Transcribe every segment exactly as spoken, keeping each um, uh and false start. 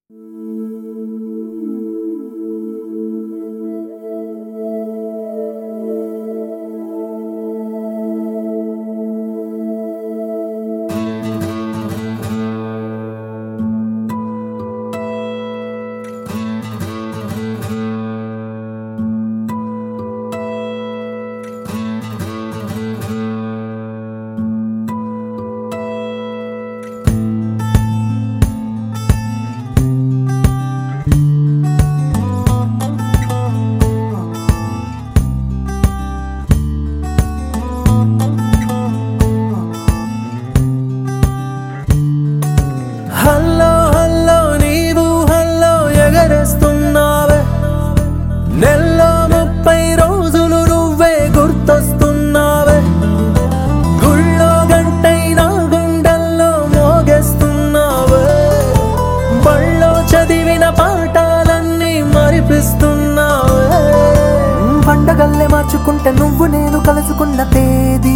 Hello hello నీవు hello ఎగరేస్తున్నావే, నెల్లో ముప్పై రోజులు నువ్వే గుర్తొస్తున్నావే, గుళ్ళో గంటైనా గుండెల్లో మోగేస్తున్నావే, బళ్ళో చదివిన పాఠాలన్నీ మరిపిస్తున్నావే. పండగల్లే మార్చుకుంటే నువ్వు నేను కలుసుకున్న తేదీ,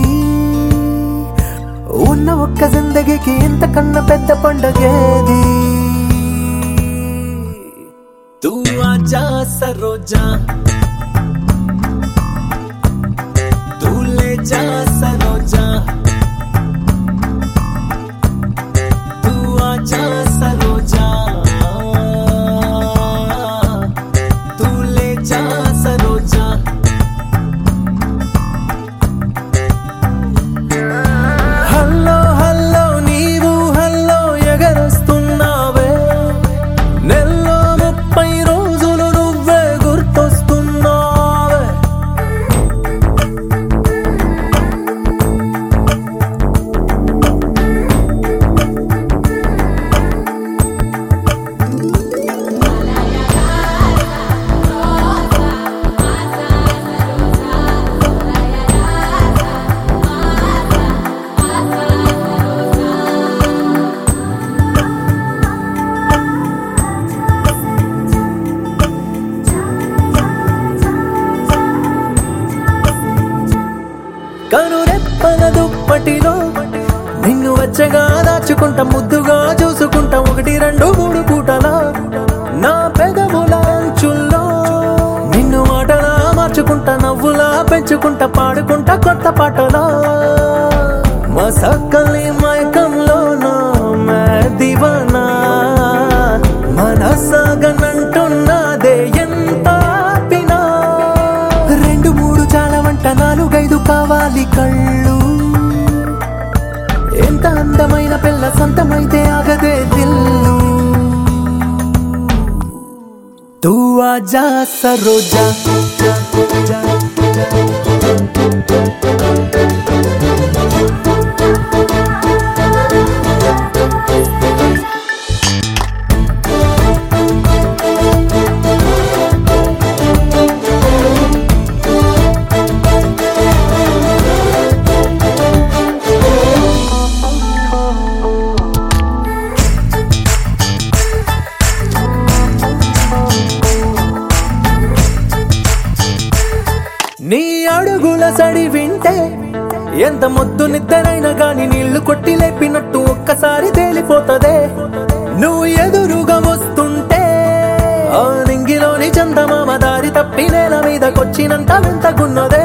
ఉన్న ఒక్క జిందగీకి ఇంతకన్నా పెద్ద పండగేది. తూ ఆజా సరోజా, తూ లే జా సరోజా, తూ ఆజా సరోజా, తూ లే జా సరోజా. హల్లో హల్లో నీవు హల్లో ఎగరేస్తున్నావే, నెల్లో ముప్పై రోజులు నువ్వే గుర్తొస్తున్నావే. కనురెప్పల దుప్పటిలో నిన్ను వెచ్చగా దాచుకుంటా, ముద్దుగా చూసుకుంటా, ఒకటి రెండు మూడు పూటలా నా పెదవుల అంచుల్లో నిన్ను మాటలా మార్చుకుంటా, నవ్వులా పెంచుకుంటా, పాడుకుంటా కొత్త పాటలా. మసక్కలి మైకంలోనో మే దివానా, మనసాగనంటున్నదే ఎంత ఆపినా, రెండు మూడు చాలా వంట నాలుగైదు కావాలి కళ్ళు, ఎంత అందమైన పిల్ల సొంతమైతే ఆగదే దిల్లు. తూ ఆజా సరోజా, నీ అడుగుల సడి వింటే ఎంత మొద్దు నిద్రైనా గాని నీళ్లు కొట్టి లేపినట్టు ఒక్కసారి తేలిపోతదే. నువ్వు ఎదురుగా వస్తుంటే ఆ నింగిలోని చందమామ దారి తప్పి నేల మీదకొచ్చినంత వింతగున్నదే.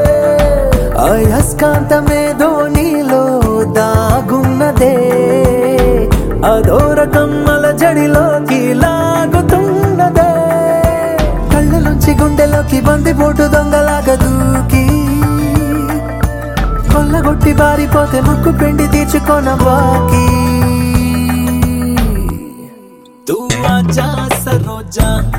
అయస్కాంతమేదో నీలో దాగున్నదే, అదో రకం అలజడిలోకి లాగుతున్నదే, కళ్ళలోంచి గుండెలోకి బందిపోటు దొంగలాగా దూకి కొల్లగొట్టి పారిపోతే ముక్కు పిండి తీర్చుకోన బాకి. తూ ఆజా సరోజా.